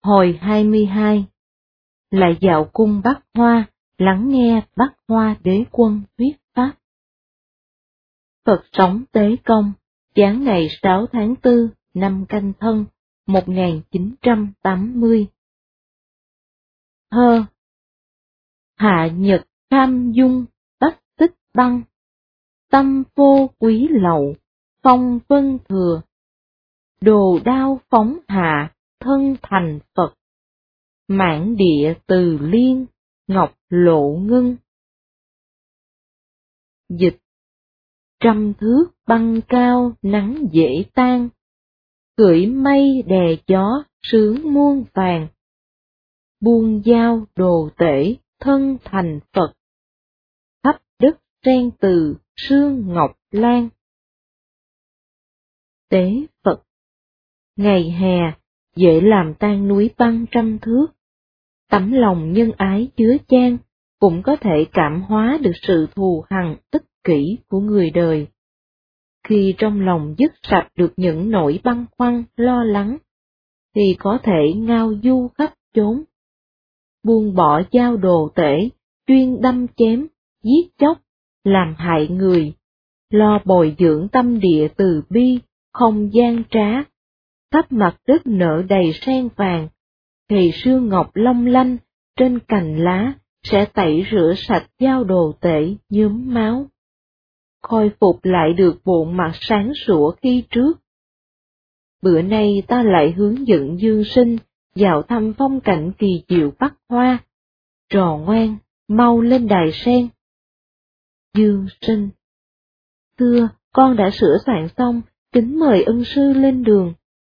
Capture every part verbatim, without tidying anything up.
Hồi hai mươi hai. Lại dạo cung Bắc Hoa, lắng nghe Bắc Hoa Đế Quân thuyết pháp. Phật sống Tế Công, giáng ngày sáu tháng tư năm Canh Thân, một nghìn chín trăm tám mươi. Thơ. Hạ nhật cam dung, bách tích băng, tâm vô quý lậu, phong vân thừa. Đồ đao phóng hạ, thân thành Phật. Mãn địa từ liên, ngọc lộ ngân. Dịch. Trăm thước băng cao, nắng dễ tan. Cưỡi mây đè gió, sướng muôn vàng. Buông dao đồ tể, thân thành Phật. Khắp đất sen từ, sương ngọc lan. Tế Phật. Ngày hè, dễ làm tan núi băng trăm thước. Tấm lòng nhân ái chứa chan, cũng có thể cảm hóa được sự thù hằn ích kỷ của người đời. Khi trong lòng dứt sạch được những nỗi băn khoăn, lo lắng, thì có thể ngao du khắp chốn. Buông bỏ dao đồ tể, chuyên đâm chém, giết chóc, làm hại người, lo bồi dưỡng tâm địa từ bi, không gian trá. Khắp mặt đất nở đầy sen vàng, thì sương ngọc long lanh trên cành lá sẽ tẩy rửa sạch dao đồ tể nhuốm máu, khôi phục lại được bộ mặt sáng sủa khi trước. Bữa nay ta lại hướng dẫn Dương Sinh vào thăm phong cảnh kỳ diệu Bắc Hoa. Trò ngoan, mau lên đài sen. Dương Sinh. Thưa, con đã sửa soạn xong, kính mời ân sư lên đường.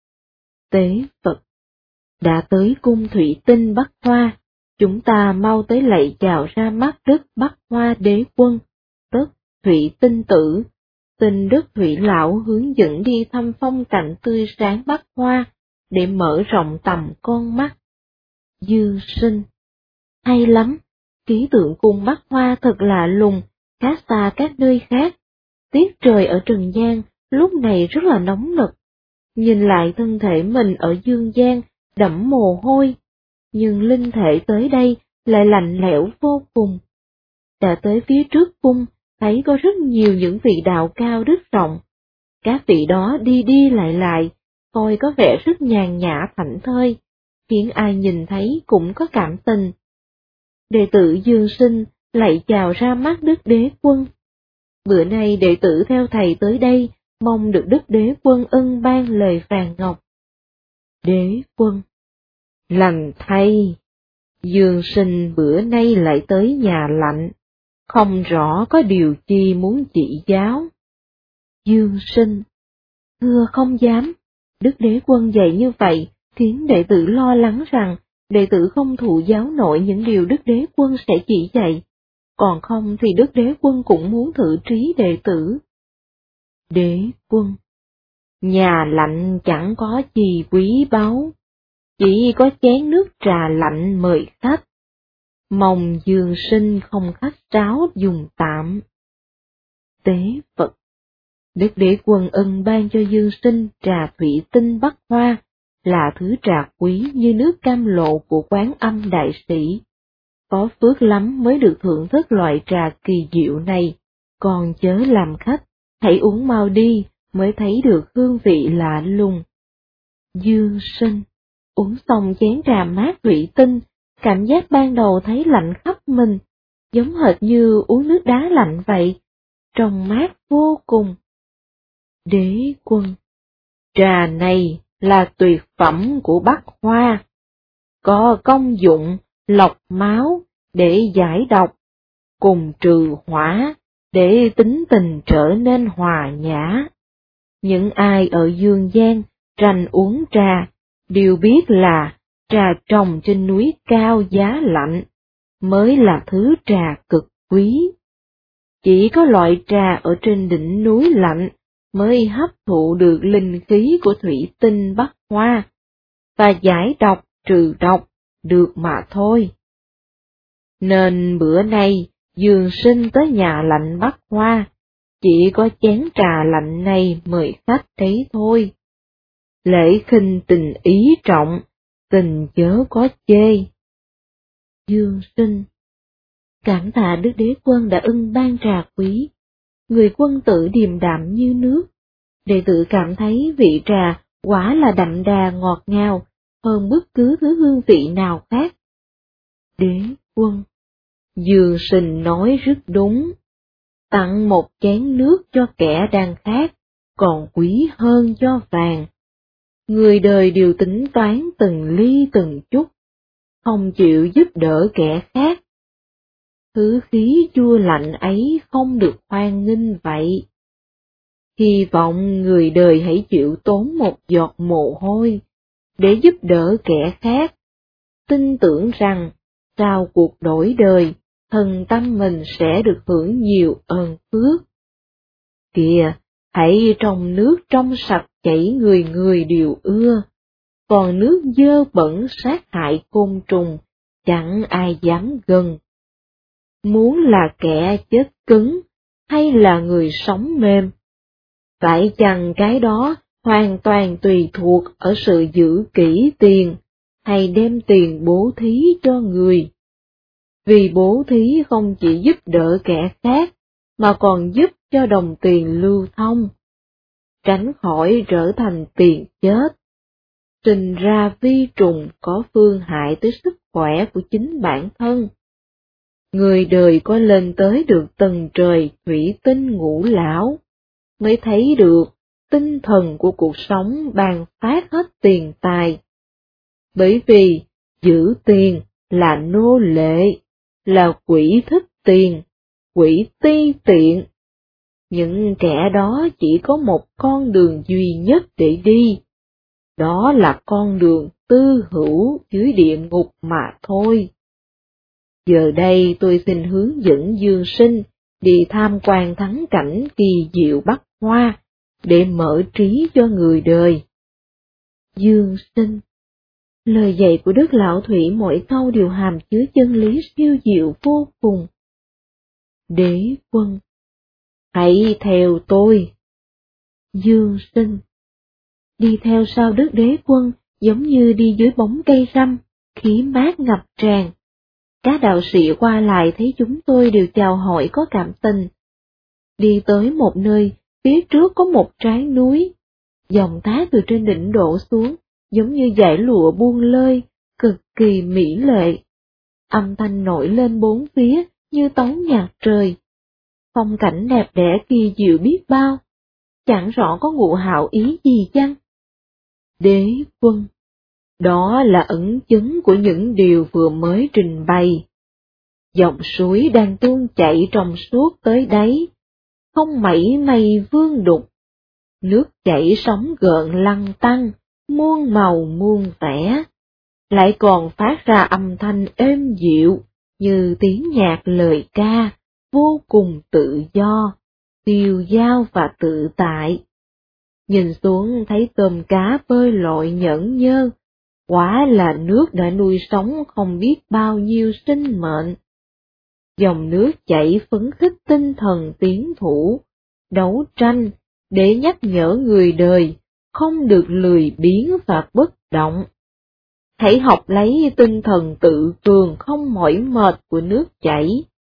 Tế Phật. Đã tới cung Thủy Tinh Bắc Hoa, chúng ta mau tới lạy chào ra mắt đất Bắc Hoa Đế Quân, tức Thủy Tinh Tử, xin Đức Thủy Lão hướng dẫn đi thăm phong cảnh tươi sáng Bắc Hoa, để mở rộng tầm con mắt. Dương Sinh. Hay lắm, ký tượng cung Bắc Hoa thật lạ lùng, khác xa các nơi khác. Tiết trời ở Trần gian lúc này rất là nóng nực. Nhìn lại thân thể mình ở dương gian đẫm mồ hôi, nhưng linh thể tới đây lại lạnh lẽo vô cùng. Đã tới phía trước cung, thấy có rất nhiều những vị đạo cao đức rộng. Các vị đó đi đi lại lại, coi có vẻ rất nhàn nhã thảnh thơi, khiến ai nhìn thấy cũng có cảm tình. Đệ tử Dương Sinh lạy chào ra mắt Đức Đế Quân. Bữa nay đệ tử theo thầy tới đây, mong được Đức Đế Quân ân ban lời vàng ngọc. Đế Quân. Lành thay, Dương Sinh bữa nay lại tới nhà lạnh, không rõ có điều chi muốn chỉ giáo. Dương Sinh. Thưa không dám, Đức Đế Quân dạy như vậy, khiến đệ tử lo lắng rằng đệ tử không thụ giáo nổi những điều Đức Đế Quân sẽ chỉ dạy, còn không thì Đức Đế Quân cũng muốn thử trí đệ tử. Đế Quân. Nhà lạnh chẳng có gì quý báu, chỉ có chén nước trà lạnh mời khách. Mong Dương Sinh không khách sáo dùng tạm. Tế Phật. Đức Đế Quân ân ban cho Dương Sinh trà Thủy Tinh Bắc Hoa, là thứ trà quý như nước cam lộ của Quán Âm Đại Sĩ. Có phước lắm mới được thưởng thức loại trà kỳ diệu này, còn chớ làm khách, hãy uống mau đi, mới thấy được hương vị lạ lùng. Dương Sinh. Uống xong chén trà mát Thủy Tinh, cảm giác ban đầu thấy lạnh khắp mình, giống hệt như uống nước đá lạnh vậy, trong mát vô cùng. Đế Quân. Trà này là tuyệt phẩm của Bắc Hoa, có công dụng lọc máu để giải độc, cùng trừ hỏa để tính tình trở nên hòa nhã. Những ai ở dương gian rành uống trà đều biết là trà trồng trên núi cao giá lạnh mới là thứ trà cực quý. Chỉ có loại trà ở trên đỉnh núi lạnh mới hấp thụ được linh khí của Thủy Tinh Bắc Hoa, và giải độc trừ độc được mà thôi. Nên bữa nay Dương Sinh tới nhà lạnh Bắc Hoa, chỉ có chén trà lạnh này mời khách đấy thôi. Lễ khinh tình ý trọng, tình chớ có chê. Dương Sinh: Cảm tạ Đức Đế Quân đã ưng ban trà quý. Người quân tử điềm đạm như nước. Đệ tử cảm thấy vị trà quả là đậm đà ngọt ngào hơn bất cứ thứ hương vị nào khác. Đế Quân: Dương Sinh nói rất đúng. Tặng một chén nước cho kẻ đang khát, còn quý hơn cho vàng. Người đời đều tính toán từng ly từng chút, không chịu giúp đỡ kẻ khác. Thứ khí chua lạnh ấy không được hoan nghênh vậy. Hy vọng người đời hãy chịu tốn một giọt mồ hôi, để giúp đỡ kẻ khác. Tin tưởng rằng, sau cuộc đổi đời, thần tâm mình sẽ được hưởng nhiều ơn phước. Kìa, hãy trong nước trong sạch chảy người người đều ưa, còn nước dơ bẩn sát hại côn trùng, chẳng ai dám gần. Muốn là kẻ chết cứng, hay là người sống mềm? Phải chăng cái đó hoàn toàn tùy thuộc ở sự giữ kỹ tiền, hay đem tiền bố thí cho người? Vì bố thí không chỉ giúp đỡ kẻ khác, mà còn giúp cho đồng tiền lưu thông, tránh khỏi trở thành tiền chết, sinh ra vi trùng có phương hại tới sức khỏe của chính bản thân. Người đời có lên tới được tầng trời thủy tinh ngũ lão, mới thấy được tinh thần của cuộc sống ban phát hết tiền tài. Bởi vì giữ tiền là nô lệ, là quỷ thích tiền, quỷ ti tiện. Những kẻ đó chỉ có một con đường duy nhất để đi, đó là con đường tư hữu dưới địa ngục mà thôi. Giờ đây tôi xin hướng dẫn Dương Sinh đi tham quan thắng cảnh kỳ diệu Bắc Hoa, để mở trí cho người đời. Dương Sinh: Lời dạy của Đức Lão Thủy mỗi câu đều hàm chứa chân lý siêu diệu vô cùng. Đế Quân: Hãy theo tôi. Dương Sinh: Đi theo sau Đức Đế Quân giống như đi dưới bóng cây răm, khí mát ngập tràn. Các đạo sĩ qua lại thấy chúng tôi đều chào hỏi có cảm tình. Đi tới một nơi, phía trước có một trái núi, dòng thác từ trên đỉnh đổ xuống, giống như dải lụa buông lơi, cực kỳ mỹ lệ. Âm thanh nổi lên bốn phía như tấu nhạc trời. Phong cảnh đẹp đẽ kỳ diệu biết bao, chẳng rõ có ngụ hảo ý gì chăng? Đế Quân: Đó là ẩn chứng của những điều vừa mới trình bày. Dòng suối đang tuôn chảy trong suốt tới đấy, không mảy may vương đục. Nước chảy sóng gợn lăn tăn, muôn màu muôn vẻ, lại còn phát ra âm thanh êm dịu, như tiếng nhạc lời ca, vô cùng tự do, tiêu dao và tự tại. Nhìn xuống thấy tôm cá bơi lội nhởn nhơ, quả là nước đã nuôi sống không biết bao nhiêu sinh mệnh. Dòng nước chảy phấn khích tinh thần tiến thủ, đấu tranh, để nhắc nhở người đời, không được lười biếng và bất động. Hãy học lấy tinh thần tự cường không mỏi mệt của nước chảy.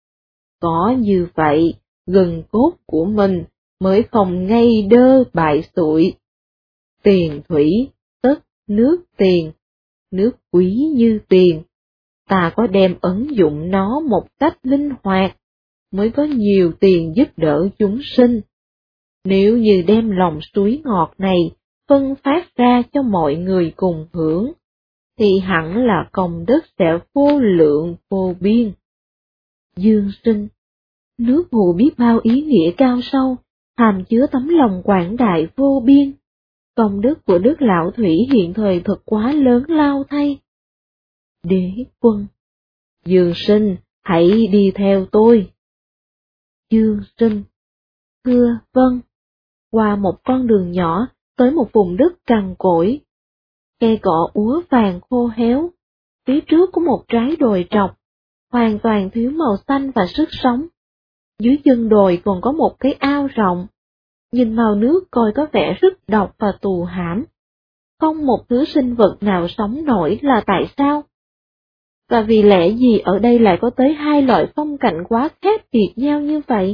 Có như vậy, gân cốt của mình mới không ngây đơ bại xụi. Tiền thủy, tất nước tiền, nước quý như tiền. Ta có đem ứng dụng nó một cách linh hoạt, mới có nhiều tiền giúp đỡ chúng sinh. Nếu như đem lòng suối ngọt này phân phát ra cho mọi người cùng hưởng, thì hẳn là công đức sẽ vô lượng vô biên. Dương Sinh: Nước hồ biết bao ý nghĩa cao sâu, hàm chứa tấm lòng quảng đại vô biên. Công đức của Đức Lão Thủy hiện thời thật quá lớn lao thay. Đế Quân: Dương Sinh, hãy đi theo tôi. Dương Sinh: Thưa vâng. Qua một con đường nhỏ, tới một vùng đất cằn cỗi. Cây cỏ úa vàng khô héo, phía trước có một trái đồi trọc, hoàn toàn thiếu màu xanh và sức sống. Dưới chân đồi còn có một cái ao rộng, nhìn màu nước coi có vẻ rất độc và tù hãm. không một thứ sinh vật nào sống nổi là tại sao? Và vì lẽ gì ở đây lại có tới hai loại phong cảnh quá khác biệt nhau như vậy?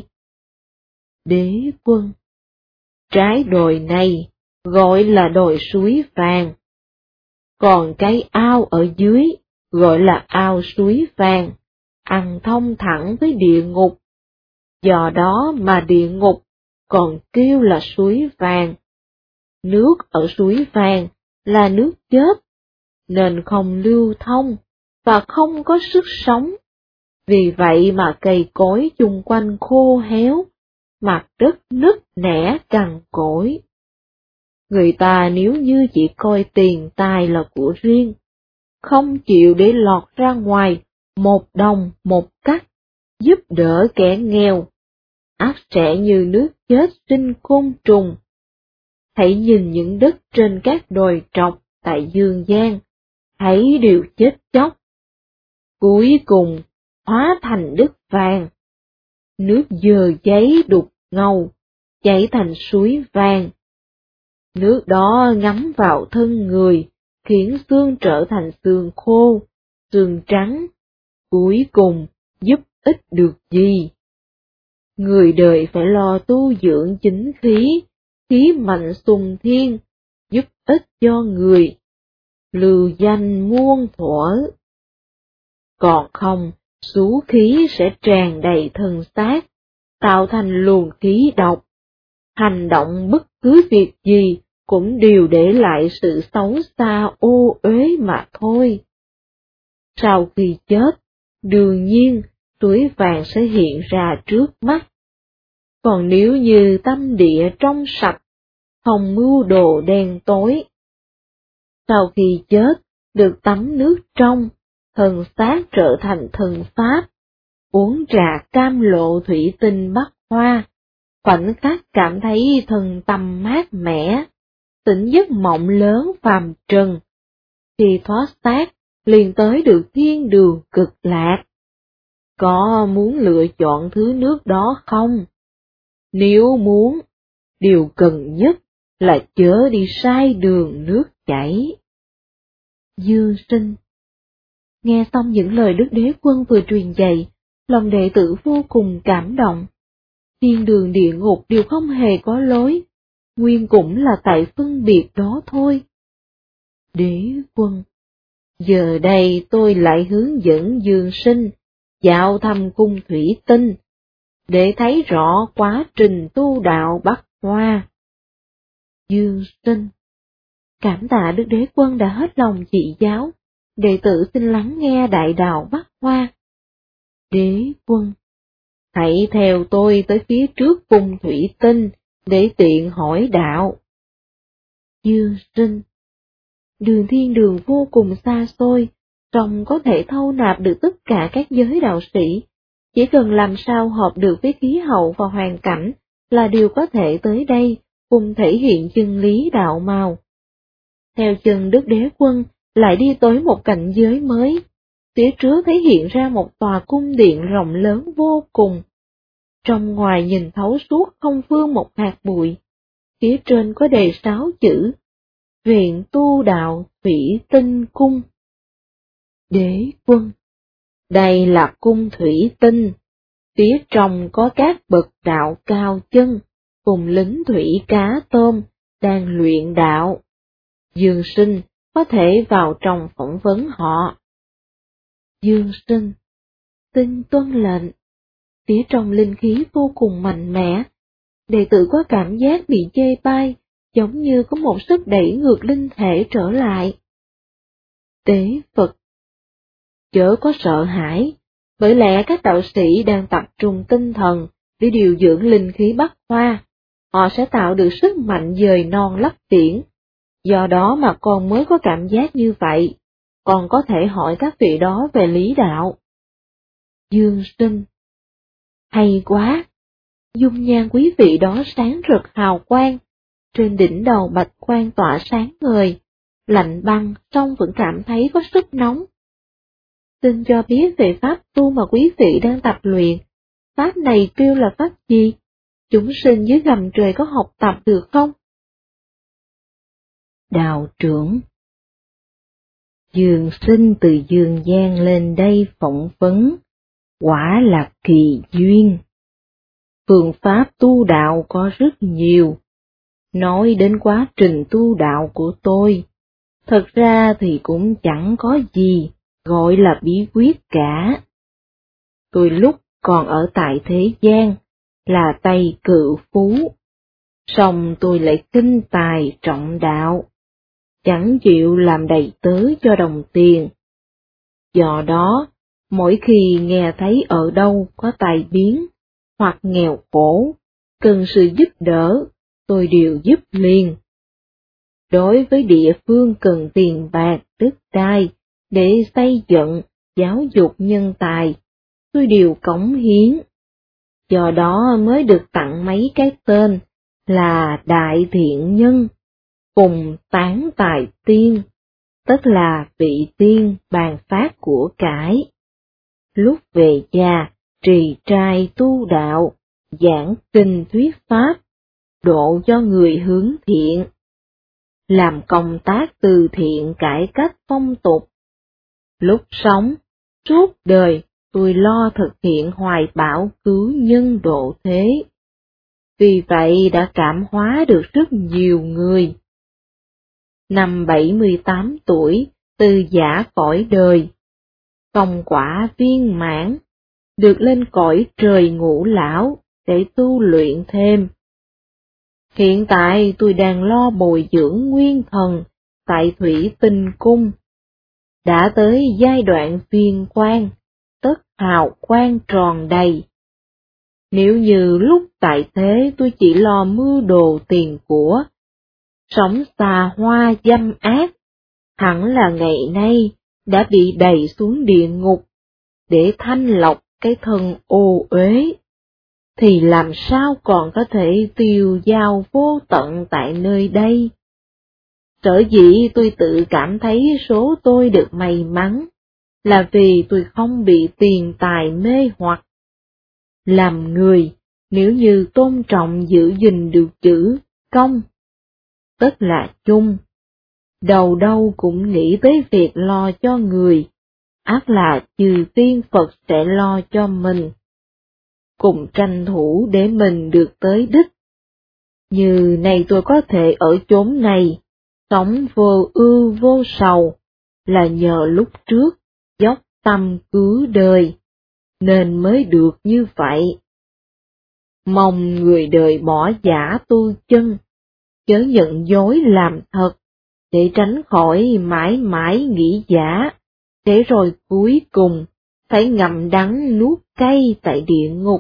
Đế Quân: Trái đồi này gọi là đồi suối vàng, còn cái ao ở dưới gọi là ao suối vàng, ăn thông thẳng với địa ngục. Do đó mà địa ngục còn kêu là suối vàng. Nước ở suối vàng là nước chết, nên không lưu thông và không có sức sống. Vì vậy mà cây cối chung quanh khô héo, mặt đất nứt nẻ cằn cỗi. Người ta nếu như chỉ coi tiền tài là của riêng, không chịu để lọt ra ngoài một đồng một cắc, giúp đỡ kẻ nghèo, ắt sẽ như nước chết sinh côn trùng. Hãy nhìn những đất trên các đồi trọc tại Dương Giang, thấy đều chết chóc. Cuối cùng hóa thành đất vàng, nước dơ giấy đục ngầu, chảy thành suối vàng. Nước đó ngấm vào thân người, khiến xương trở thành xương khô, xương trắng, cuối cùng giúp ích được gì? Người đời phải lo tu dưỡng chính khí, khí mạnh sùng thiên, giúp ích cho người, lưu danh muôn thuở. Còn không, xú khí sẽ tràn đầy thân xác, tạo thành luồng khí độc. Hành động bất cứ việc gì cũng đều để lại sự xấu xa ô uế mà thôi. Sau khi chết, đương nhiên suối vàng sẽ hiện ra trước mắt. Còn nếu như tâm địa trong sạch, không mưu đồ đen tối, sau khi chết được tắm nước trong, thần xác trở thành thần pháp, uống trà cam lộ thủy tinh bắc hoa, khoảnh khắc cảm thấy thần tâm mát mẻ, tỉnh giấc mộng lớn phàm trần. Khi thoát xác, liền tới được thiên đường cực lạc. Có muốn lựa chọn thứ nước đó không? Nếu muốn, điều cần nhất là chớ đi sai đường nước chảy. Dương Sinh nghe xong những lời Đức Đế Quân vừa truyền dạy, lòng đệ tử vô cùng cảm động. Thiên đường địa ngục đều không hề có lối, nguyên cũng là tại phân biệt đó thôi. Đế Quân: Giờ đây tôi lại hướng dẫn Dương Sinh dạo thăm cung thủy tinh, để thấy rõ quá trình tu đạo Bắc Hoa. Dương Sinh: Cảm tạ Đức Đế Quân đã hết lòng chỉ giáo, đệ tử xin lắng nghe đại đạo Bắc Hoa. Đế Quân: Hãy theo tôi tới phía trước cung thủy tinh, để tiện hỏi đạo. Dương Sinh: Đường thiên đường vô cùng xa xôi, song có thể thâu nạp được tất cả các giới đạo sĩ, chỉ cần làm sao hợp được với khí hậu và hoàn cảnh là đều có thể tới đây, cùng thể hiện chân lý đạo màu. Theo chân Đức Đế Quân, lại đi tới một cảnh giới mới, phía trước thấy hiện ra một tòa cung điện rộng lớn vô cùng. Trong ngoài nhìn thấu suốt không phương một hạt bụi, phía trên có đề sáu chữ: Viện tu đạo Thủy Tinh Cung. Đế Quân: Đây là cung thủy tinh, phía trong có các bậc đạo cao chân, cùng lính thủy cá tôm, đang luyện đạo. Dương Sinh có thể vào trong phỏng vấn họ. Dương Sinh: Xin tuân lệnh. Phía trong linh khí vô cùng mạnh mẽ, đệ tử có cảm giác bị chê bai, giống như có một sức đẩy ngược linh thể trở lại. Tế Phật: Chớ có sợ hãi, bởi lẽ các đạo sĩ đang tập trung tinh thần để điều dưỡng linh khí Bắc Hoa, họ sẽ tạo được sức mạnh dời non lấp biển. Do đó mà con mới có cảm giác như vậy, con có thể hỏi các vị đó về lý đạo. Dương Sinh: Hay quá! Dung nhan quý vị đó sáng rực hào quang, trên đỉnh đầu bạch quan tỏa sáng ngời, lạnh băng song vẫn cảm thấy có sức nóng. Xin cho biết về pháp tu mà quý vị đang tập luyện, pháp này kêu là pháp gì? Chúng sinh dưới gầm trời có học tập được không? đạo trưởng. Dương sinh từ dương gian lên đây phỏng vấn, quả là kỳ duyên. Phương pháp tu đạo có rất nhiều. Nói đến quá trình tu đạo của tôi, thật ra thì cũng chẳng có gì gọi là bí quyết cả. Tôi lúc còn ở tại thế gian là Tây Cự Phú, song tôi lại kinh tài trọng đạo, chẳng chịu làm đầy tớ cho đồng tiền. Do đó, mỗi khi nghe thấy ở đâu có tai biến, hoặc nghèo khổ, cần sự giúp đỡ, tôi đều giúp liền. Đối với địa phương cần tiền bạc, đất đai, để xây dựng, giáo dục nhân tài, tôi đều cống hiến. Do đó mới được tặng mấy cái tên là Đại Thiện Nhân, cùng Tán Tài Tiên, tức là vị tiên ban phát của cải. Lúc về già, trì trai tu đạo, giảng kinh thuyết pháp, độ cho người hướng thiện, làm công tác từ thiện cải cách phong tục. Lúc sống, suốt đời tôi lo thực hiện hoài bão cứu nhân độ thế. Vì vậy đã cảm hóa được rất nhiều người. Năm bảy mươi tám tuổi, từ giả cõi đời, công quả viên mãn, được lên cõi trời ngũ lão để tu luyện thêm. Hiện tại tôi đang lo bồi dưỡng nguyên thần tại Thủy Tinh Cung. Đã tới giai đoạn viên quan, tất hào quang tròn đầy. Nếu như lúc tại thế tôi chỉ lo mưu đồ tiền của, sống xa hoa dâm ác, hẳn là ngày nay đã bị đày xuống địa ngục, để thanh lọc cái thân ô uế, thì làm sao còn có thể tiêu dao vô tận tại nơi đây. Sở dĩ tôi tự cảm thấy số tôi được may mắn, là vì tôi không bị tiền tài mê hoặc. Làm người, nếu như tôn trọng giữ gìn được chữ công, tức là chung, đầu đâu cũng nghĩ tới việc lo cho người, ắt là trừ tiên Phật sẽ lo cho mình. Cùng tranh thủ để mình được tới đích. Như này tôi có thể ở chốn này, sống vô ưu vô sầu, là nhờ lúc trước dốc tâm cứu đời, nên mới được như vậy. Mong người đời bỏ giả tu chân, chớ nhận dối làm thật, để tránh khỏi mãi mãi nghĩ giả, để rồi cuối cùng phải ngậm đắng nuốt cay tại địa ngục.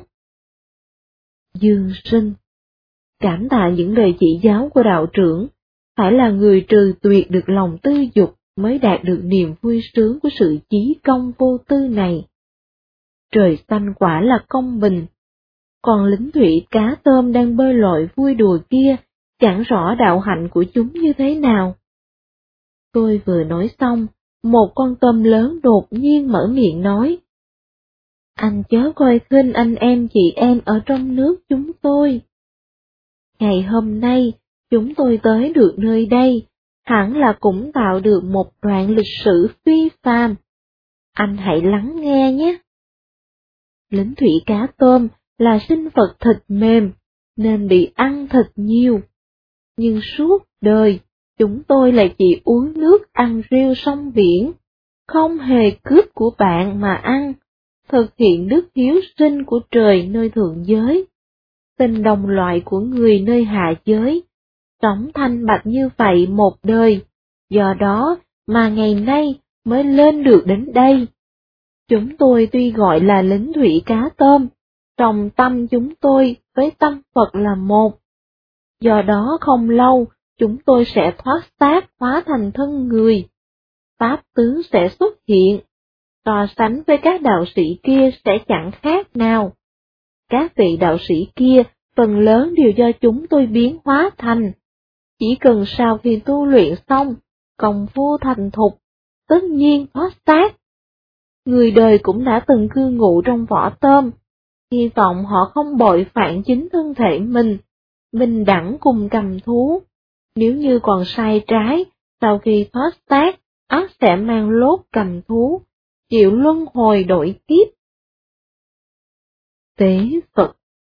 Dương sinh, cảm tạ những lời chỉ giáo của đạo trưởng, phải là người trừ tuyệt được lòng tư dục mới đạt được niềm vui sướng của sự chí công vô tư này. Trời xanh quả là công bình, còn lính thủy cá tôm đang bơi lội vui đùa kia, chẳng rõ đạo hạnh của chúng như thế nào. Tôi vừa nói xong, một con tôm lớn đột nhiên mở miệng nói: Anh chớ coi khinh anh em chị em ở trong nước chúng tôi. Ngày hôm nay, chúng tôi tới được nơi đây, hẳn là cũng tạo được một đoạn lịch sử phi phàm. Anh hãy lắng nghe nhé. Lính thủy cá tôm là sinh vật thịt mềm, nên bị ăn thịt nhiều. Nhưng suốt đời, chúng tôi lại chỉ uống nước ăn rêu sông biển, không hề cướp của bạn mà ăn, thực hiện đức hiếu sinh của trời nơi thượng giới, tình đồng loại của người nơi hạ giới, sống thanh bạch như vậy một đời, do đó mà ngày nay mới lên được đến đây. Chúng tôi tuy gọi là lính thủy cá tôm, trong tâm chúng tôi với tâm Phật là một. Do đó không lâu, chúng tôi sẽ thoát xác hóa thành thân người. Pháp tướng sẽ xuất hiện, so sánh với các đạo sĩ kia sẽ chẳng khác nào. Các vị đạo sĩ kia phần lớn đều do chúng tôi biến hóa thành. Chỉ cần sau khi tu luyện xong, công phu thành thục, tất nhiên thoát xác. Người đời cũng đã từng cư ngụ trong vỏ tôm, hy vọng họ không bội phản chính thân thể mình, bình đẳng cùng cầm thú. Nếu như còn sai trái, sau khi thoát xác, ắt sẽ mang lốt cầm thú, chịu luân hồi đổi kiếp. Tế Phật.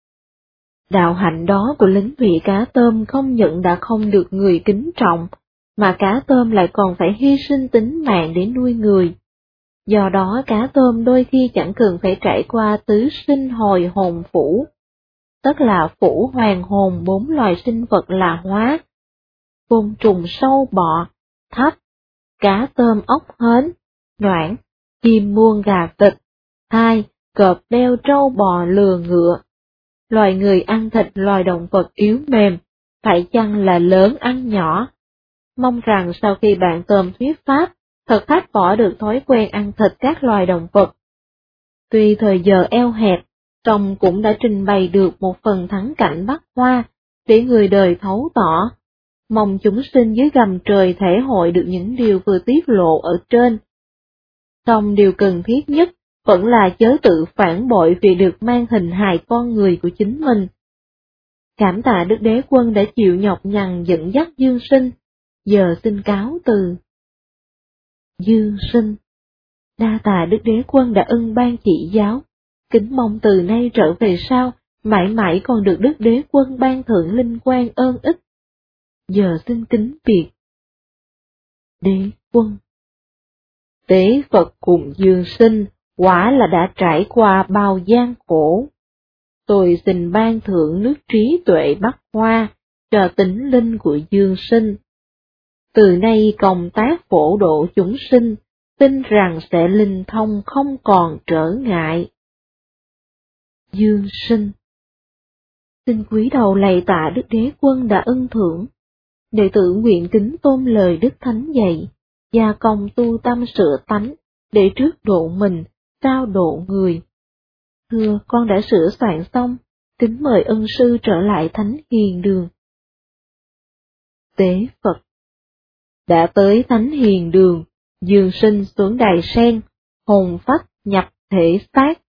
Đạo hạnh đó của lính thủy cá tôm không những đã không được người kính trọng, mà cá tôm lại còn phải hy sinh tính mạng để nuôi người. Do đó cá tôm đôi khi chẳng cần phải trải qua tứ sinh hồi hồn phủ, tức là phủ hoàng hồn bốn loài sinh vật là hóa, côn trùng sâu bọ, thấp, cá tôm ốc hến, noãn, chim muôn gà vịt, hai, cọp beo trâu bò lừa ngựa. Loài người ăn thịt loài động vật yếu mềm, phải chăng là lớn ăn nhỏ? Mong rằng sau khi bạn tóm thuyết pháp, thật thách bỏ được thói quen ăn thịt các loài động vật. Tuy thời giờ eo hẹp, song cũng đã trình bày được một phần thắng cảnh Bắc Hoa, để người đời thấu tỏ. Mong chúng sinh dưới gầm trời thể hội được những điều vừa tiết lộ ở trên. Song điều cần thiết nhất vẫn là chớ tự phản bội vì được mang hình hài con người của chính mình. Cảm tạ Đức Đế Quân đã chịu nhọc nhằn dẫn dắt Dương Sinh, giờ xin cáo từ. Dương Sinh. Đa tạ Đức Đế Quân đã ân ban chỉ giáo, kính mong từ nay trở về sau, mãi mãi còn được Đức Đế Quân ban thưởng linh quan ơn ích. Giờ xin kính biệt. Đế Quân. Tế Phật cùng Dương Sinh, quả là đã trải qua bao gian khổ. Tôi xin ban thưởng nước trí tuệ Bắc Hoa cho tính linh của Dương Sinh. Từ nay công tác phổ độ chúng sinh, tin rằng sẽ linh thông không còn trở ngại. Dương Sinh. Xin cúi đầu lạy tạ Đức Đế Quân đã ân thưởng. Đệ tử nguyện kính tôn lời Đức Thánh dạy, gia công tu tâm sửa tánh, để trước độ mình, sau độ người. Thưa con đã sửa soạn xong, kính mời ân sư trở lại Thánh Hiền Đường. Tế Phật. Đã tới Thánh Hiền Đường, Dương Sinh xuống đài sen, hồn phách nhập thể xác,